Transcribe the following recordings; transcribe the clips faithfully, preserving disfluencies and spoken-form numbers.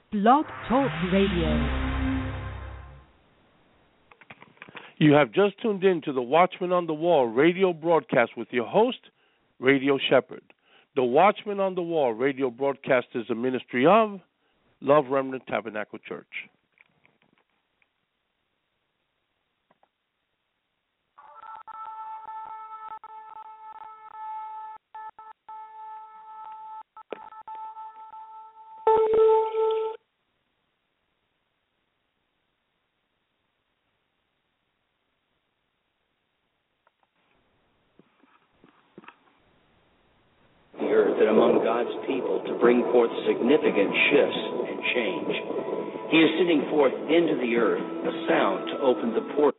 Blog Talk Radio. You have just tuned in to the Watchman on the Wall radio broadcast with your host, Radio Shepherd. The Watchman on the Wall radio broadcast is a ministry of Love Remnant Tabernacle Church. And among God's people to bring forth significant shifts and change. He is sending forth into the earth a sound to open the portal.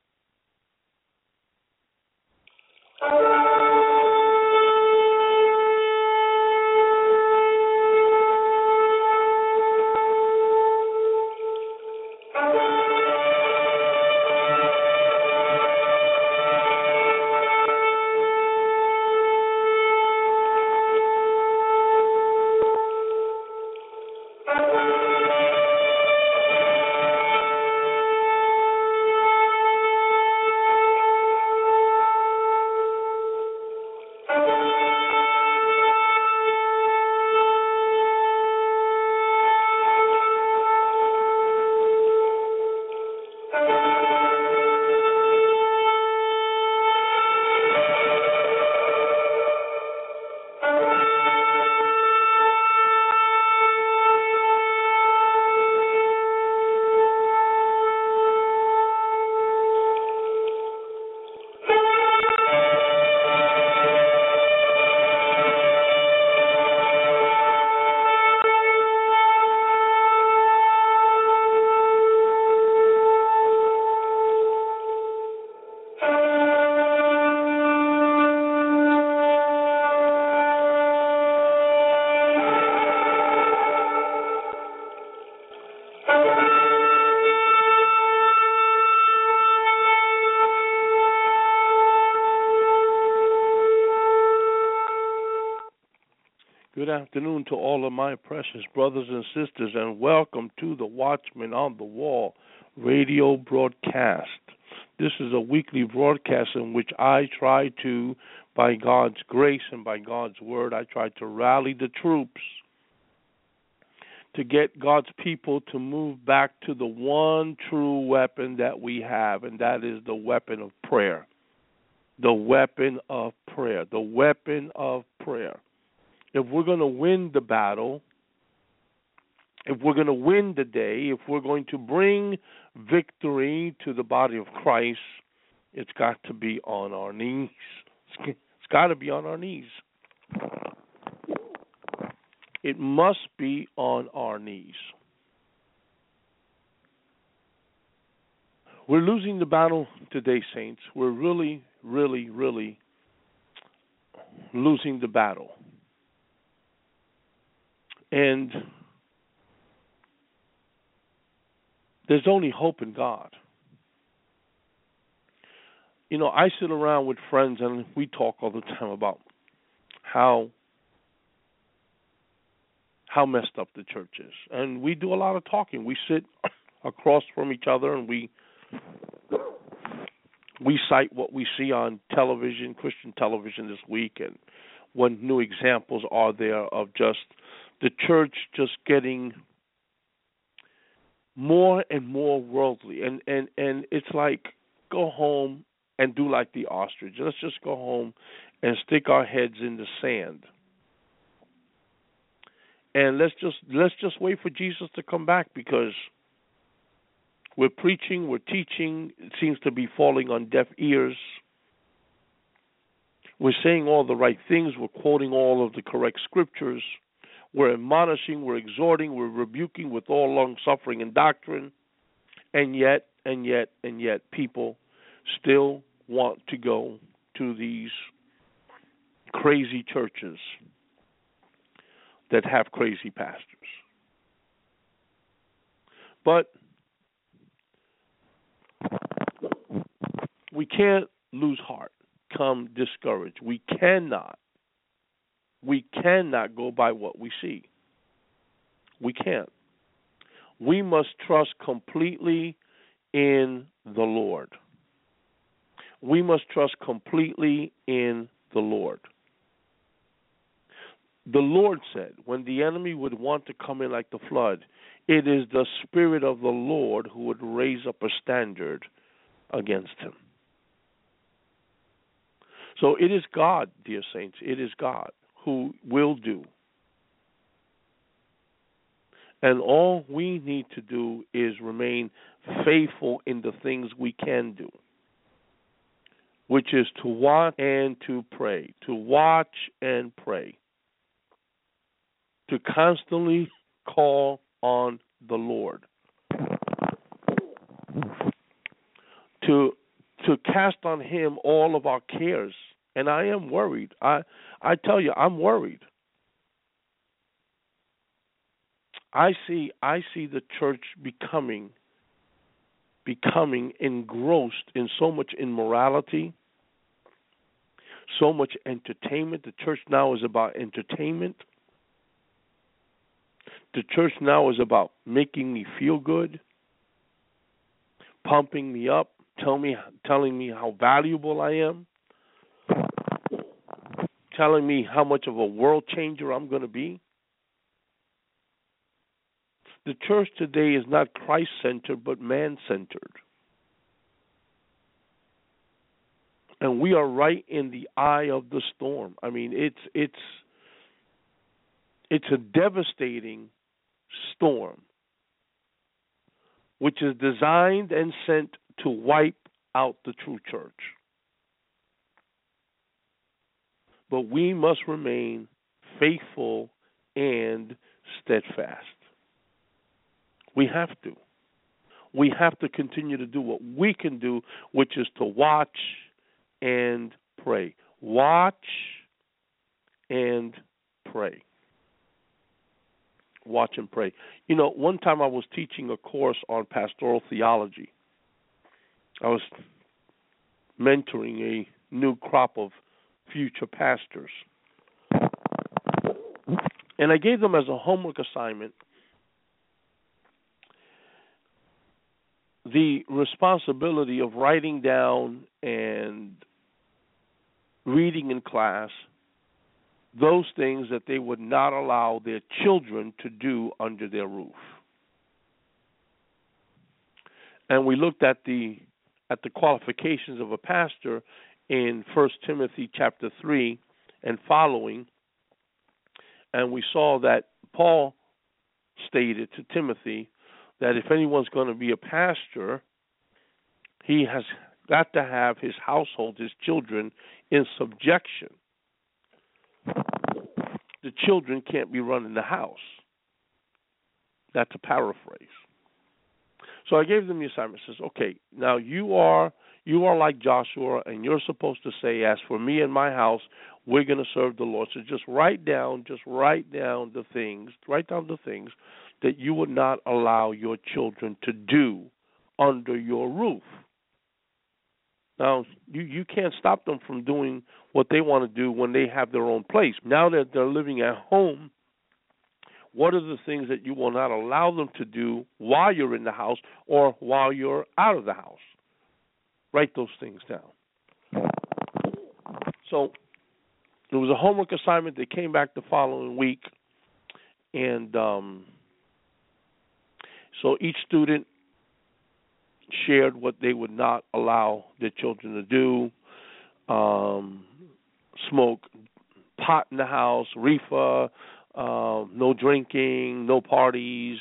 Good afternoon to all of my precious brothers and sisters, and welcome to the Watchman on the Wall radio broadcast. This is a weekly broadcast in which I try to, by God's grace and by God's word, I try to rally the troops to get God's people to move back to the one true weapon that we have, and that is the weapon of prayer. The weapon of prayer. The weapon of prayer. If we're going to win the battle, if we're going to win the day, if we're going to bring victory to the body of Christ, it's got to be on our knees. It's got to be on our knees. It must be on our knees. We're losing the battle today, saints. We're really, really, really losing the battle. And there's only hope in God. You know, I sit around with friends and we talk all the time about how how messed up the church is. And we do a lot of talking. We sit across from each other and we we cite what we see on television, Christian television this week, and what new examples are there of just the church just getting more and more worldly. And, and, and it's like, go home and do like the ostrich. Let's just go home and stick our heads in the sand. And let's just let's just wait for Jesus to come back, because we're preaching, we're teaching, it seems to be falling on deaf ears. We're saying all the right things, we're quoting all of the correct scriptures. We're admonishing, we're exhorting, we're rebuking with all long-suffering and doctrine, and yet, and yet, and yet, people still want to go to these crazy churches that have crazy pastors. But we can't lose heart, come discouraged. We cannot, we cannot go by what we see. We can't. We must trust completely in the Lord. We must trust completely in the Lord. The Lord said, when the enemy would want to come in like the flood, it is the Spirit of the Lord who would raise up a standard against him. So it is God, dear saints, it is God who will do. And all we need to do is remain faithful in the things we can do, which is to watch and to pray, to watch and pray, to constantly call on the Lord, to to cast on him all of our cares. And I am worried. I I tell you, I'm worried. I see I see the church becoming becoming engrossed in so much immorality, so much entertainment. The church now is about entertainment. The church now is about making me feel good, pumping me up, tell me, telling me how valuable I am, telling me how much of a world changer I'm going to be. The church today is not Christ-centered, but man-centered. And we are right in the eye of the storm. I mean, it's it's it's a devastating storm, which is designed and sent to wipe out the true church. But we must remain faithful and steadfast. We have to. We have to continue to do what we can do, which is to watch and pray. Watch and pray. Watch and pray. You know, one time I was teaching a course on pastoral theology. I was mentoring a new crop of future pastors. And I gave them as a homework assignment the responsibility of writing down and reading in class those things that they would not allow their children to do under their roof. And we looked at the at the qualifications of a pastor in First Timothy chapter three and following, and we saw that Paul stated to Timothy that if anyone's going to be a pastor, he has got to have his household, his children, in subjection. The children can't be running the house. That's a paraphrase. So I gave them the assignment. Says, okay, now you are you are like Joshua, and you're supposed to say, as for me and my house, we're going to serve the Lord. So just write down, just write down the things, write down the things that you would not allow your children to do under your roof. Now, you, you can't stop them from doing what they want to do when they have their own place. Now that they're living at home, what are the things that you will not allow them to do while you're in the house or while you're out of the house? Write those things down. So there was a homework assignment. They came back the following week, and um, so each student shared what they would not allow their children to do, um, smoke pot in the house, reefer, uh, no drinking, no parties,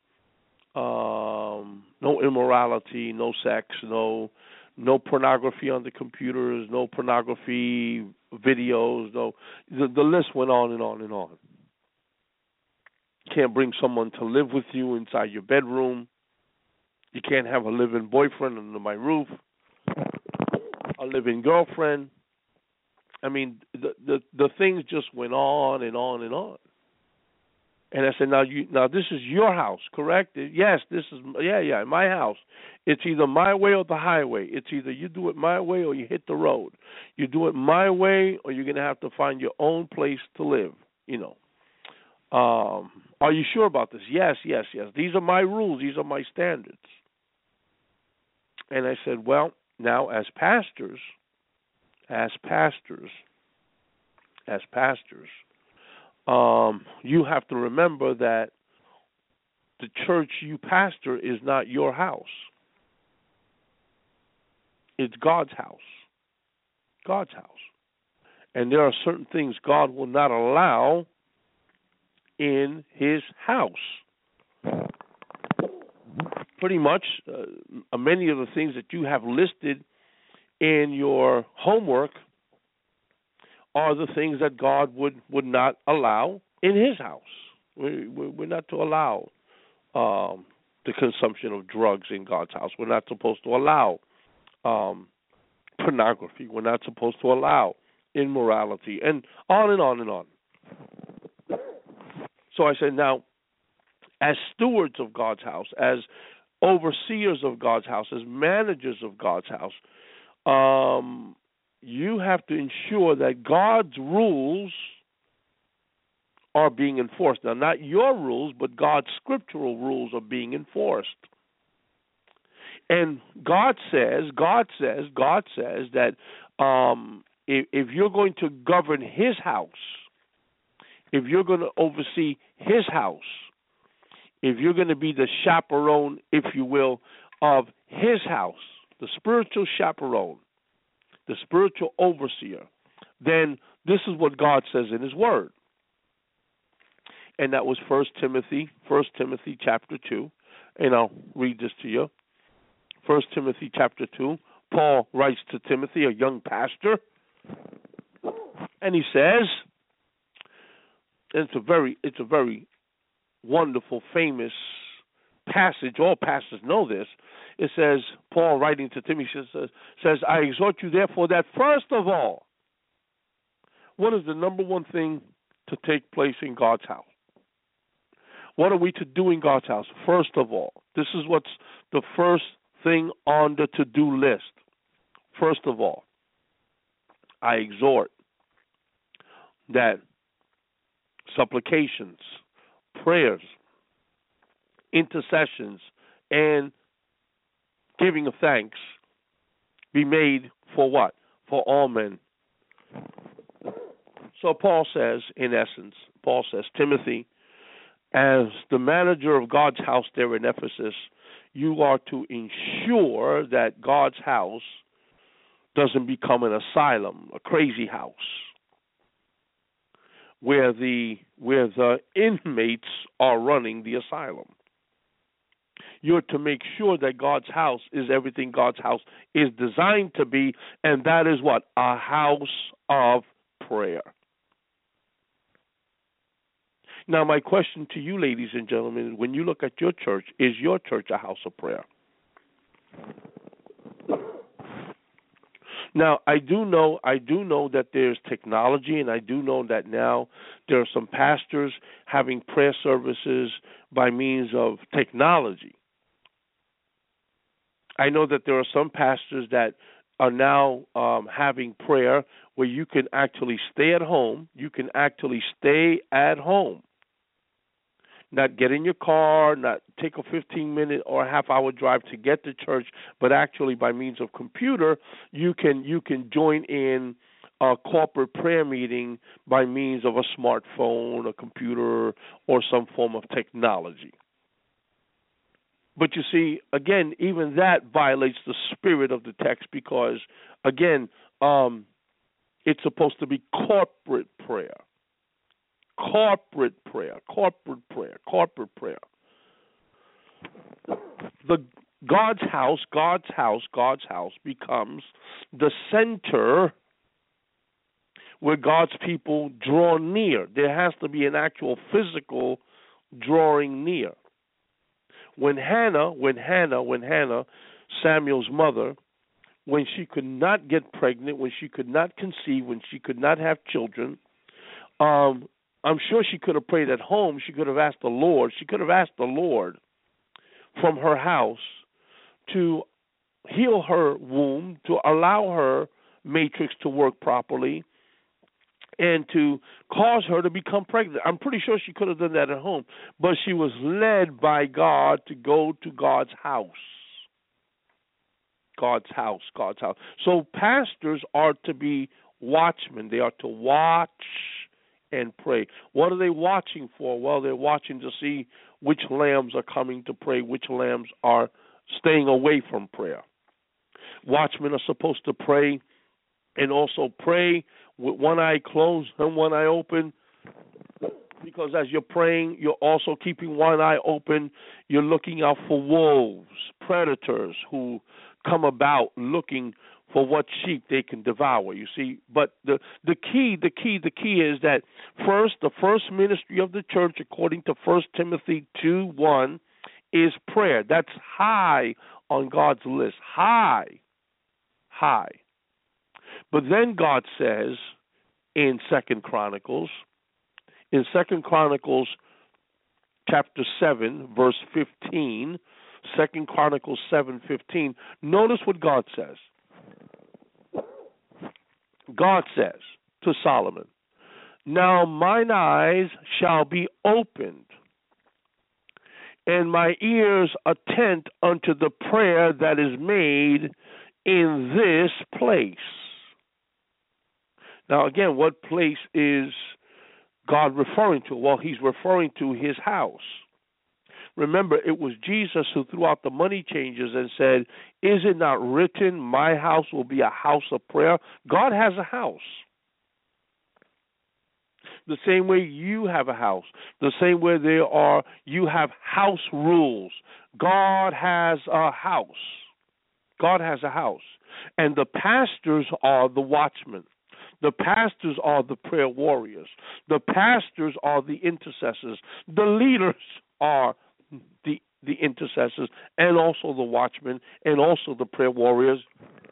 um, no immorality, no sex, no no pornography on the computers, no pornography videos. No, the, the list went on and on and on. You can't bring someone to live with you inside your bedroom. You can't have a live-in boyfriend under my roof, a live-in girlfriend. I mean, the, the the things just went on and on and on. And I said, now you now this is your house, correct? Yes, this is yeah yeah my house. It's either my way or the highway. It's either you do it my way or you hit the road. You do it my way, or you're gonna have to find your own place to live. You know. Um, Are you sure about this? Yes, yes, yes. These are my rules. These are my standards. And I said, well, now as pastors, as pastors, as pastors, um, you have to remember that the church you pastor is not your house. It's God's house. God's house. And there are certain things God will not allow in his house. Pretty much, uh, many of the things that you have listed in your homework are the things that God would, would not allow in his house. We, we're not to allow um, the consumption of drugs in God's house. We're not supposed to allow um, pornography. We're not supposed to allow immorality, and on and on and on. So I said, now, as stewards of God's house, as overseers of God's house, as managers of God's house, um, you have to ensure that God's rules are being enforced. Now, not your rules, but God's scriptural rules are being enforced. And God says, God says, God says that um, if, if you're going to govern his house, if you're going to oversee his house, if you're going to be the chaperone, if you will, of his house, the spiritual chaperone, the spiritual overseer, then this is what God says in his word. And that was First Timothy, First Timothy chapter two. And I'll read this to you. First Timothy chapter two. Paul writes to Timothy, a young pastor, and he says, and it's a very, it's a very wonderful, famous passage. All pastors know this. It says, Paul writing to Timothy says, says, I exhort you therefore that first of all, what is the number one thing to take place in God's house? What are we to do in God's house? First of all, this is what's the first thing on the to-do list. First of all, I exhort that supplications, prayers, intercessions, and giving of thanks be made for what? For all men. So Paul says, in essence, Paul says, Timothy, as the manager of God's house there in Ephesus, you are to ensure that God's house doesn't become an asylum, a crazy house, where the where the inmates are running the asylum. You're to make sure that God's house is everything God's house is designed to be, and that is what? A house of prayer. Now, my question to you, ladies and gentlemen, when you look at your church, is your church a house of prayer? Now, I do know, I do know that there's technology, and I do know that now there are some pastors having prayer services by means of technology. I know that there are some pastors that are now um, having prayer where you can actually stay at home. You can actually stay at home. Not get in your car, not take a fifteen-minute or a half-hour drive to get to church, but actually by means of computer, you can you can join in a corporate prayer meeting by means of a smartphone, a computer, or some form of technology. But you see, again, even that violates the spirit of the text because, again, um, it's supposed to be corporate prayer. Corporate prayer, corporate prayer, corporate prayer. The God's house, God's house, God's house becomes the center where God's people draw near. There has to be an actual physical drawing near. When Hannah, when Hannah, when Hannah, Samuel's mother, when she could not get pregnant, when she could not conceive, when she could not have children, um, I'm sure she could have prayed at home. She could have asked the Lord. She could have asked the Lord from her house to heal her womb, to allow her matrix to work properly, and to cause her to become pregnant. I'm pretty sure she could have done that at home, but she was led by God to go to God's house. God's house, God's house. So pastors are to be watchmen. They are to watch and pray. What are they watching for? Well, they're watching to see which lambs are coming to pray, which lambs are staying away from prayer. Watchmen are supposed to pray and also pray with one eye closed and one eye open, because as you're praying, you're also keeping one eye open. You're looking out for wolves, predators who come about looking for what sheep they can devour, you see. But the, the key, the key, the key is that first, the first ministry of the church, according to First Timothy two one, is prayer. That's high on God's list. High. High. But then God says in Second Chronicles, in Second Chronicles chapter seven, verse fifteen, Second Chronicles seven fifteen, notice what God says. God says to Solomon, "Now mine eyes shall be opened, and my ears attent unto the prayer that is made in this place." Now again, what place is God referring to? Well, he's referring to his house. Remember, it was Jesus who threw out the money changers and said, "Is it not written, my house will be a house of prayer?" God has a house. The same way you have a house. The same way there are, you have house rules. God has a house. God has a house. And the pastors are the watchmen. The pastors are the prayer warriors. The pastors are the intercessors. The leaders are the the intercessors, and also the watchmen, and also the prayer warriors.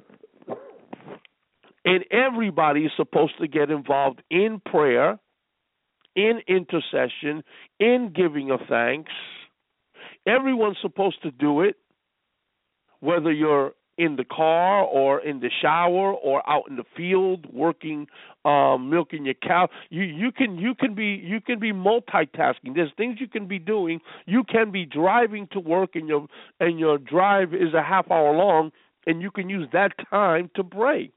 And everybody is supposed to get involved in prayer, in intercession, in giving of thanks. Everyone's supposed to do it, whether you're in the car or in the shower or out in the field working, um, milking your cow. You you can you can be you can be multitasking. There's things you can be doing. You can be driving to work, and your and your drive is a half hour long, and you can use that time to pray.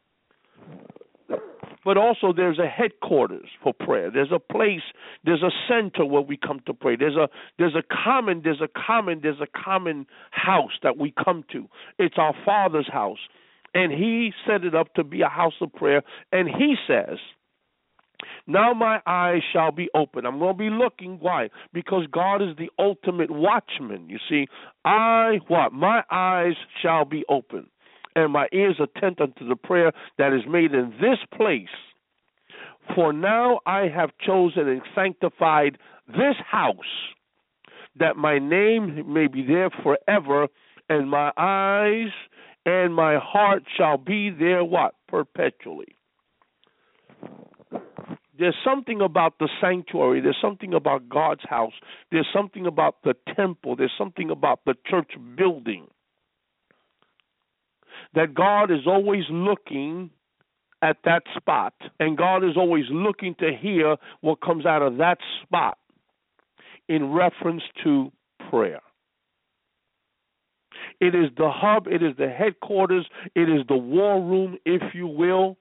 But also there's a headquarters for prayer. There's a place, there's a center where we come to pray. There's a there's a common, there's a common, there's a common house that we come to. It's our Father's house. And he set it up to be a house of prayer. And he says, "Now my eyes shall be open." I'm going to be looking. Why? Because God is the ultimate watchman. You see, I, what? My eyes shall be open, and my ears attent unto the prayer that is made in this place. For now I have chosen and sanctified this house, that my name may be there forever, and my eyes and my heart shall be there, what? Perpetually. There's something about the sanctuary. There's something about God's house. There's something about the temple. There's something about the church building, that God is always looking at that spot, and God is always looking to hear what comes out of that spot in reference to prayer. It is the hub, it is the headquarters, it is the war room, if you will.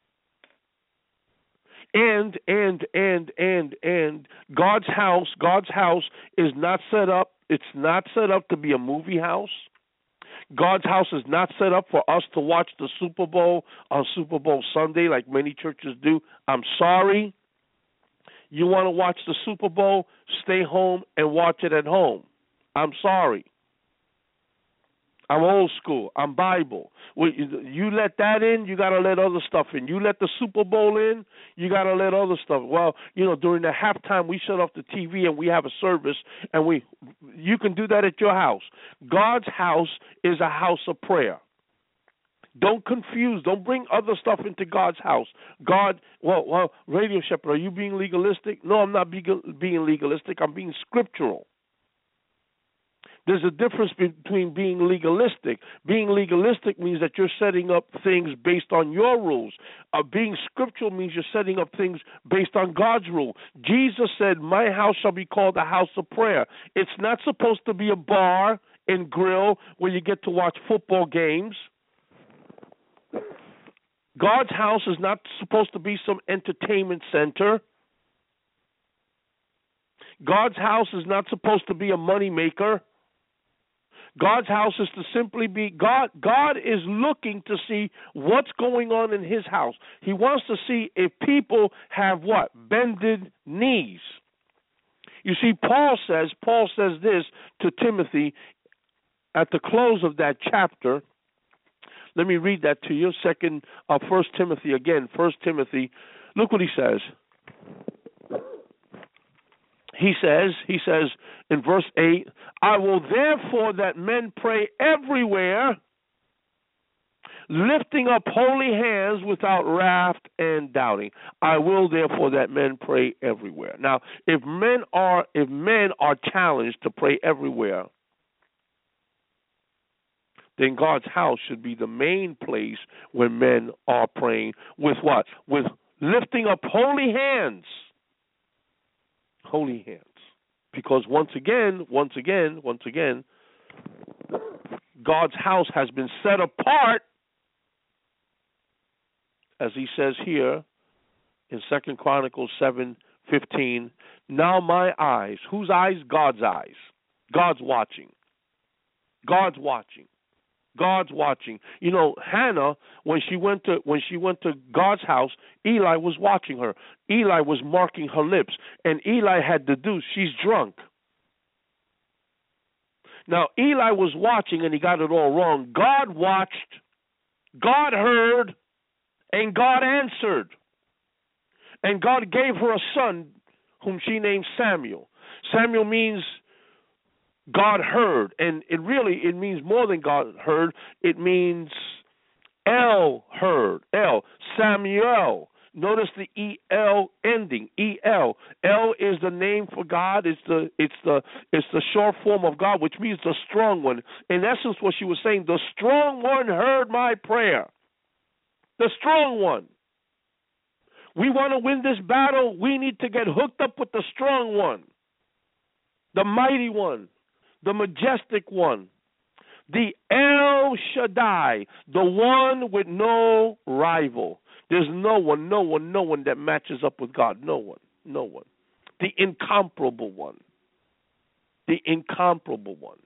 And, and, and, and, and God's house, God's house is not set up, it's not set up to be a movie house. God's house is not set up for us to watch the Super Bowl on Super Bowl Sunday like many churches do. I'm sorry. You want to watch the Super Bowl, stay home and watch it at home. I'm sorry. I'm old school. I'm Bible. You let that in, you got to let other stuff in. You let the Super Bowl in, you got to let other stuff. Well, you know, during the halftime, we shut off the T V and we have a service, and we, you can do that at your house. God's house is a house of prayer. Don't confuse. Don't bring other stuff into God's house. God, well, well, Radio Shepherd, are you being legalistic? No, I'm not being legalistic. I'm being scriptural. There's a difference between being legalistic. Being legalistic means that you're setting up things based on your rules. Uh, being scriptural means you're setting up things based on God's rule. Jesus said, my house shall be called a house of prayer. It's not supposed to be a bar and grill where you get to watch football games. God's house is not supposed to be some entertainment center. God's house is not supposed to be a money maker. God's house is to simply be God. God is looking to see what's going on in his house. He wants to see if people have what? Bended knees. You see, Paul says, Paul says this to Timothy at the close of that chapter. Let me read that to you. Second, uh, First Timothy again. First Timothy. Look what he says. He says, he says in verse eight, I will therefore that men pray everywhere, lifting up holy hands without wrath and doubting. I will therefore that men pray everywhere. Now, if men are if men are challenged to pray everywhere, then God's house should be the main place where men are praying with what? With lifting up holy hands. Holy hands. Because once again, once again, once again, God's house has been set apart, as he says here in Second Chronicles seven fifteen. Now my eyes, whose eyes? God's eyes. God's watching. God's watching. God's watching. You know, Hannah, when she went to when she went to God's house, Eli was watching her. Eli was marking her lips, and Eli had deduced she's drunk. Now, Eli was watching, and he got it all wrong. God watched, God heard, and God answered. And God gave her a son, whom she named Samuel. Samuel means God heard, and it really, it means more than God heard. It means El heard. El, Samuel. Notice the E L ending. E L. El is the name for God. It's the it's the it's the short form of God, which means the strong one. In essence, what she was saying, the strong one heard my prayer. The strong one. We want to win this battle. We need to get hooked up with the strong one, the mighty one, the majestic one, the El Shaddai, the one with no rival. There's no one, no one, no one that matches up with God. No one, no one. The incomparable one. The incomparable one.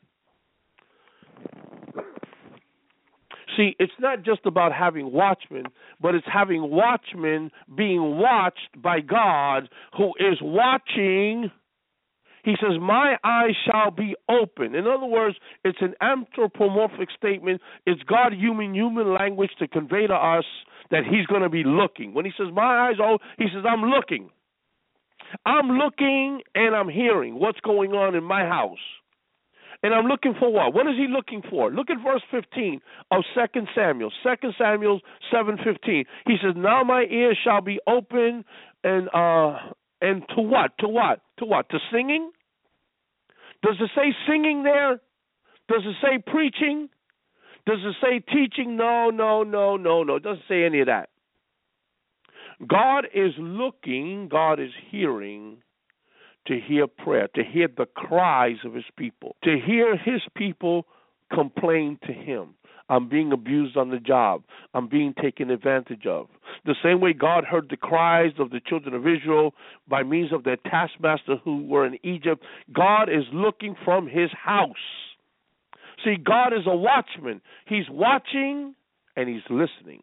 See, it's not just about having watchmen, but it's having watchmen being watched by God, who is watching. He says, my eyes shall be open. In other words, it's an anthropomorphic statement. It's God human human language to convey to us that he's going to be looking. When he says, my eyes are open, he says, I'm looking. I'm looking and I'm hearing what's going on in my house. And I'm looking for what? What is he looking for? Look at verse fifteen of Second Samuel. Second Samuel seven fifteen. He says, now my ears shall be open and uh and to what? To what? To what? To singing? Does it say singing there? Does it say preaching? Does it say teaching? No, no, no, no, no. It doesn't say any of that. God is looking, God is hearing to hear prayer, to hear the cries of his people, to hear his people complain to him. I'm being abused on the job. I'm being taken advantage of. The same way God heard the cries of the children of Israel by means of their taskmaster who were in Egypt, God is looking from his house. See, God is a watchman. He's watching and he's listening.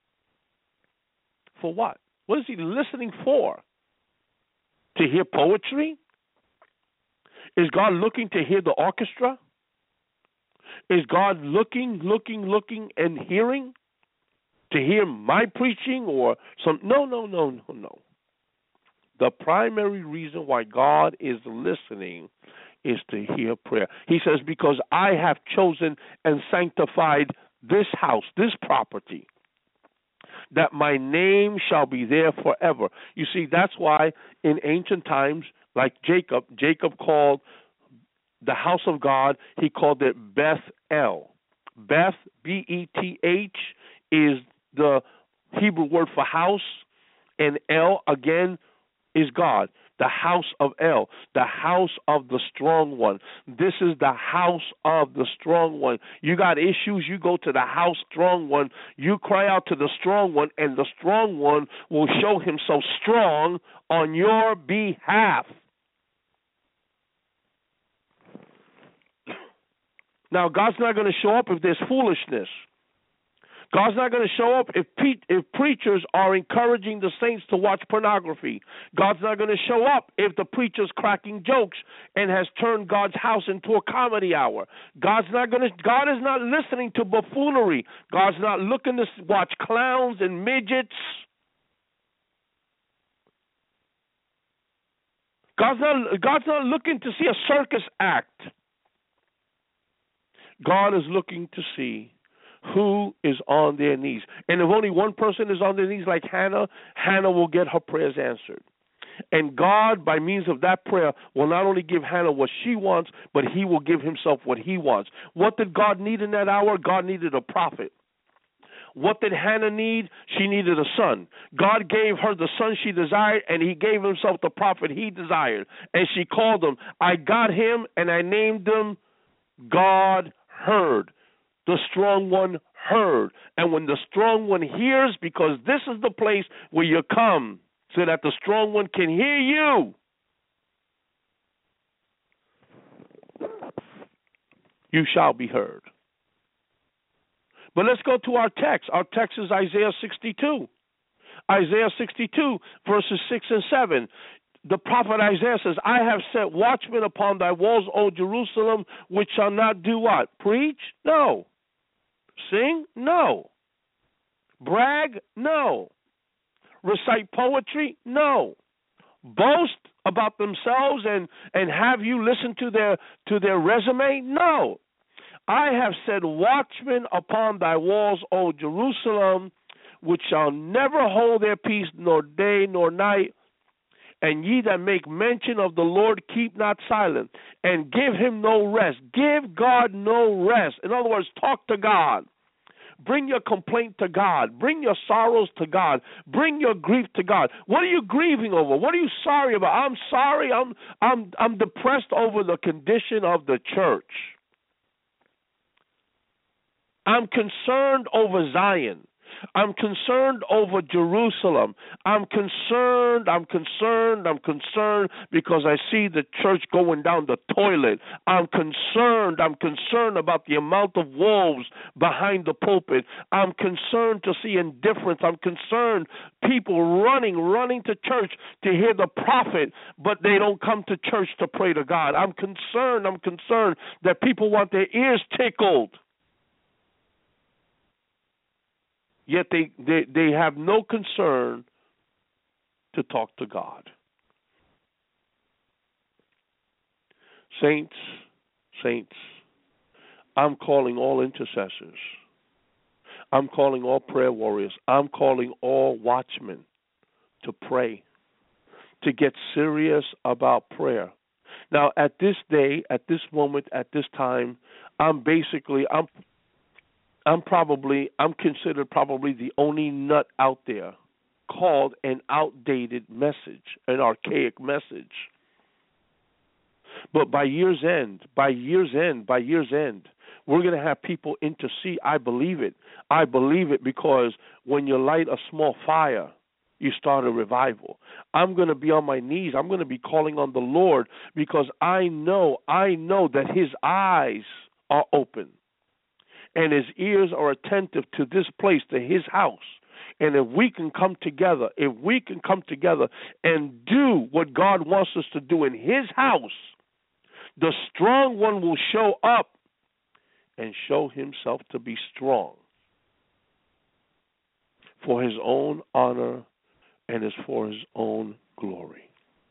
For what? What is he listening for? To hear poetry? Is God looking to hear the orchestra? Is God looking, looking, looking, and hearing to hear my preaching or some? No, no, no, no, no. The primary reason why God is listening is to hear prayer. He says, because I have chosen and sanctified this house, this property, that my name shall be there forever. You see, that's why in ancient times, like Jacob, Jacob called the house of God, he called it Beth El. Beth, B E T H, is the Hebrew word for house, and El, again, is God. The house of El, the house of the strong one. This is the house of the strong one. You got issues, you go to the house strong one. You cry out to the strong one, and the strong one will show himself strong on your behalf. Now, God's not going to show up if there's foolishness. God's not going to show up if pe- if preachers are encouraging the saints to watch pornography. God's not going to show up if the preacher's cracking jokes and has turned God's house into a comedy hour. God's not going to. God is not listening to buffoonery. God's not looking to watch clowns and midgets. God's not. God's not looking to see a circus act. God is looking to see who is on their knees. And if only one person is on their knees like Hannah, Hannah will get her prayers answered. And God, by means of that prayer, will not only give Hannah what she wants, but he will give himself what he wants. What did God need in that hour? God needed a prophet. What did Hannah need? She needed a son. God gave her the son she desired, and he gave himself the prophet he desired. And she called him. I got him, and I named him God Heard. The strong one heard. And when the strong one hears, because this is the place where you come so that the strong one can hear you, you shall be heard. But let's go to our text. Our text is Isaiah sixty-two. Isaiah sixty-two, verses six and seven. The prophet Isaiah says, I have set watchmen upon thy walls, O Jerusalem, which shall not do what? Preach? No. Sing? No. Brag? No. Recite poetry? No. Boast about themselves and, and have you listen to their to their resume? No. I have set watchmen upon thy walls, O Jerusalem, which shall never hold their peace, nor day nor night. And ye that make mention of the Lord, keep not silent, and give him no rest. Give God no rest. In other words, talk to God. Bring your complaint to God. Bring your sorrows to God. Bring your grief to God. What are you grieving over? What are you sorry about? I'm sorry. I'm I'm I'm depressed over the condition of the church. I'm concerned over Zion. I'm concerned over Jerusalem. I'm concerned, I'm concerned, I'm concerned because I see the church going down the toilet. I'm concerned, I'm concerned about the amount of wolves behind the pulpit. I'm concerned to see indifference. I'm concerned people running, running to church to hear the prophet, but they don't come to church to pray to God. I'm concerned, I'm concerned that people want their ears tickled. Yet they, they, they have no concern to talk to God. Saints, saints, I'm calling all intercessors. I'm calling all prayer warriors. I'm calling all watchmen to pray, to get serious about prayer. Now, at this day, at this moment, at this time, I'm basically, I'm I'm probably, I'm considered probably the only nut out there called an outdated message, an archaic message. But by year's end, by year's end, by year's end, we're going to have people intercede. I believe it. I believe it because when you light a small fire, you start a revival. I'm going to be on my knees. I'm going to be calling on the Lord because I know, I know that his eyes are open. And his ears are attentive to this place, to his house. And if we can come together, if we can come together and do what God wants us to do in his house, the strong one will show up and show himself to be strong for his own honor and is for his own glory.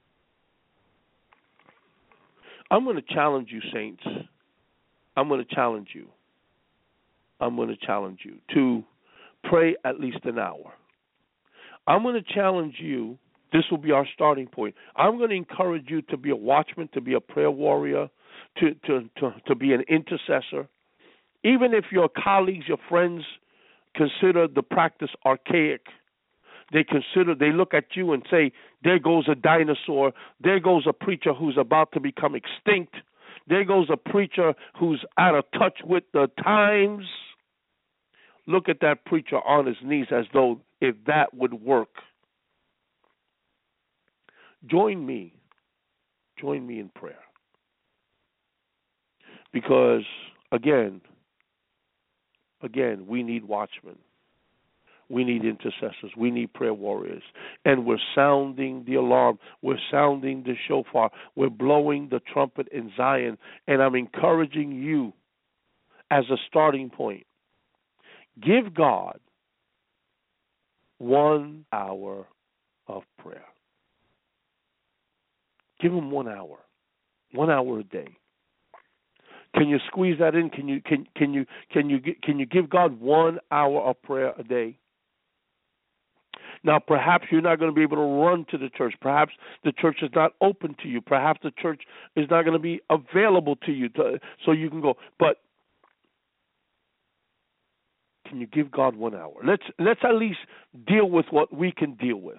I'm going to challenge you, saints. I'm going to challenge you. I'm going to challenge you to pray at least an hour. I'm going to challenge you. This will be our starting point. I'm going to encourage you to be a watchman, to be a prayer warrior, to, to, to, to be an intercessor. Even if your colleagues, your friends consider the practice archaic, they consider, they look at you and say, there goes a dinosaur, there goes a preacher who's about to become extinct, there goes a preacher who's out of touch with the times. Look at that preacher on his knees as though if that would work. Join me. Join me in prayer. Because, again, again, we need watchmen. We need intercessors. We need prayer warriors. And we're sounding the alarm. We're sounding the shofar. We're blowing the trumpet in Zion. And I'm encouraging you as a starting point. Give God one hour of prayer. Give him one hour. One hour a day. Can you squeeze that in? Can you can can you can you can you give God one hour of prayer a day? Now, perhaps you're not going to be able to run to the church. Perhaps the church is not open to you. Perhaps the church is not going to be available to you to, so you can go. But can you give God one hour? Let's let's at least deal with what we can deal with.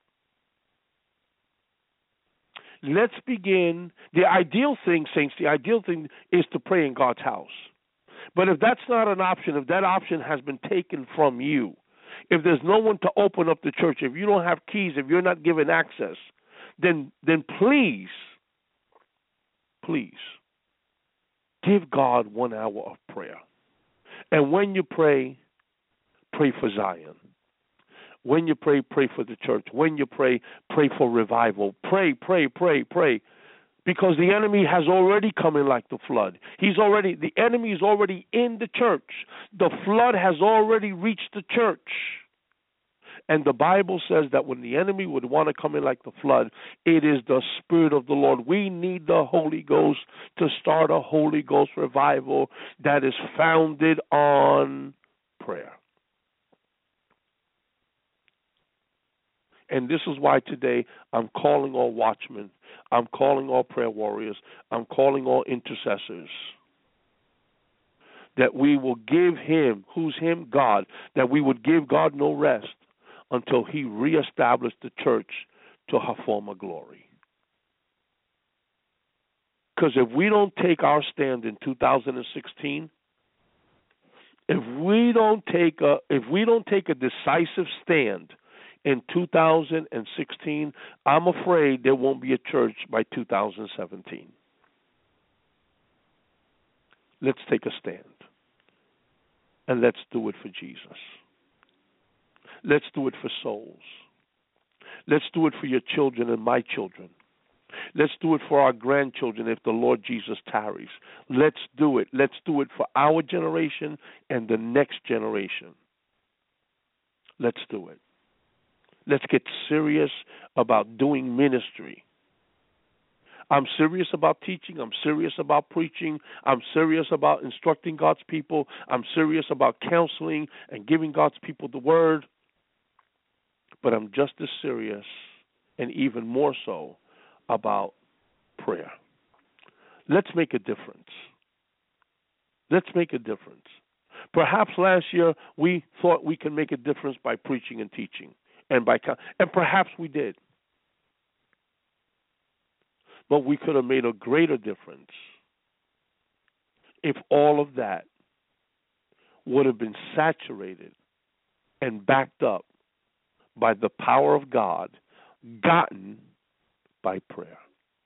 Let's begin. The ideal thing, saints, the ideal thing is to pray in God's house. But if that's not an option, if that option has been taken from you, if there's no one to open up the church, if you don't have keys, if you're not given access, then then please, please, give God one hour of prayer. And when you pray, pray for Zion. When you pray, pray for the church. When you pray, pray for revival. Pray, pray, pray, pray. Because the enemy has already come in like the flood. He's already, the enemy is already in the church. The flood has already reached the church. And the Bible says that when the enemy would want to come in like the flood, it is the Spirit of the Lord. We need the Holy Ghost to start a Holy Ghost revival that is founded on prayer. And this is why today I'm calling all watchmen. I'm calling all prayer warriors. I'm calling all intercessors. That we will give him, who's him? God. That we would give God no rest until he reestablished the church to her former glory. Because if we don't take our stand in two thousand sixteen, if we don't take a, if we don't take a decisive stand in two thousand sixteen, I'm afraid there won't be a church by two thousand seventeen. Let's take a stand. And let's do it for Jesus. Let's do it for souls. Let's do it for your children and my children. Let's do it for our grandchildren if the Lord Jesus tarries. Let's do it. Let's do it for our generation and the next generation. Let's do it. Let's get serious about doing ministry. I'm serious about teaching. I'm serious about preaching. I'm serious about instructing God's people. I'm serious about counseling and giving God's people the word. But I'm just as serious and even more so about prayer. Let's make a difference. Let's make a difference. Perhaps last year we thought we could make a difference by preaching and teaching. And by and perhaps we did. But we could have made a greater difference if all of that would have been saturated and backed up by the power of God, gotten by prayer.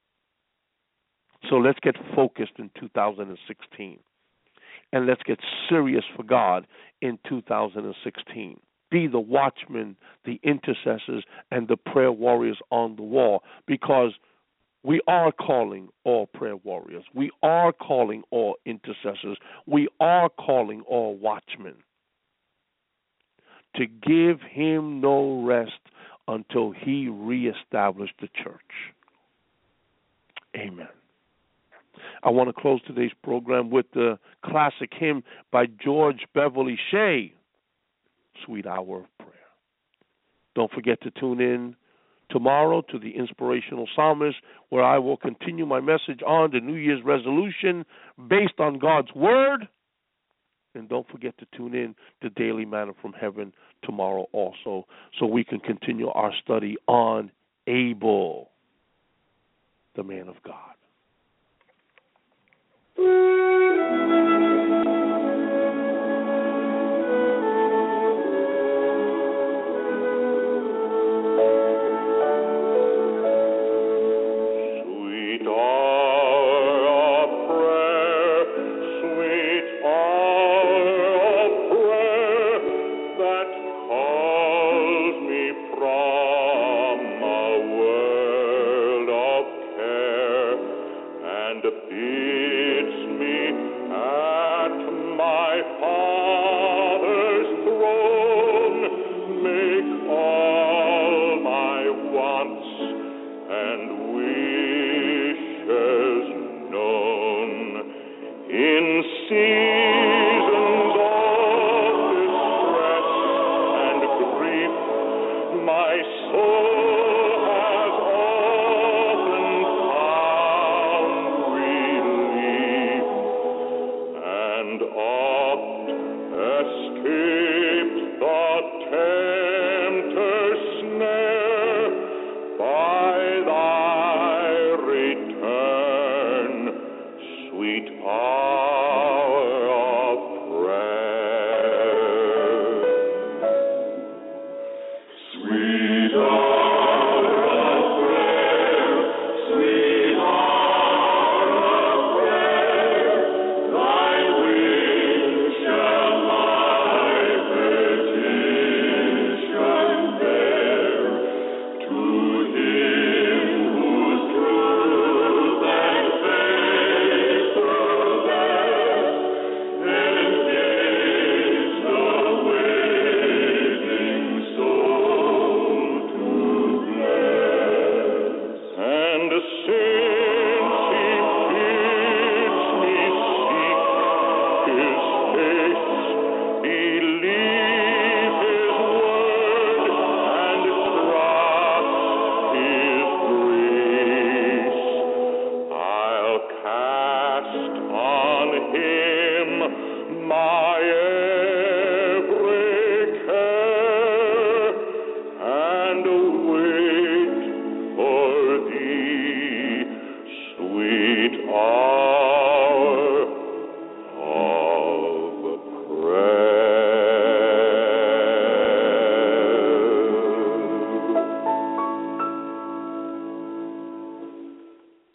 So let's get focused in two thousand sixteen. And let's get serious for God in two thousand sixteen. Be the watchmen, the intercessors, and the prayer warriors on the wall, because we are calling all prayer warriors. We are calling all intercessors. We are calling all watchmen to give him no rest until he reestablished the church. Amen. I want to close today's program with the classic hymn by George Beverly Shea, Sweet Hour of Prayer. Don't forget to tune in tomorrow to the Inspirational Psalmist, where I will continue my message on the New Year's resolution based on God's Word. And don't forget to tune in to Daily Manna from Heaven tomorrow also, so we can continue our study on Abel, the man of God. Sweet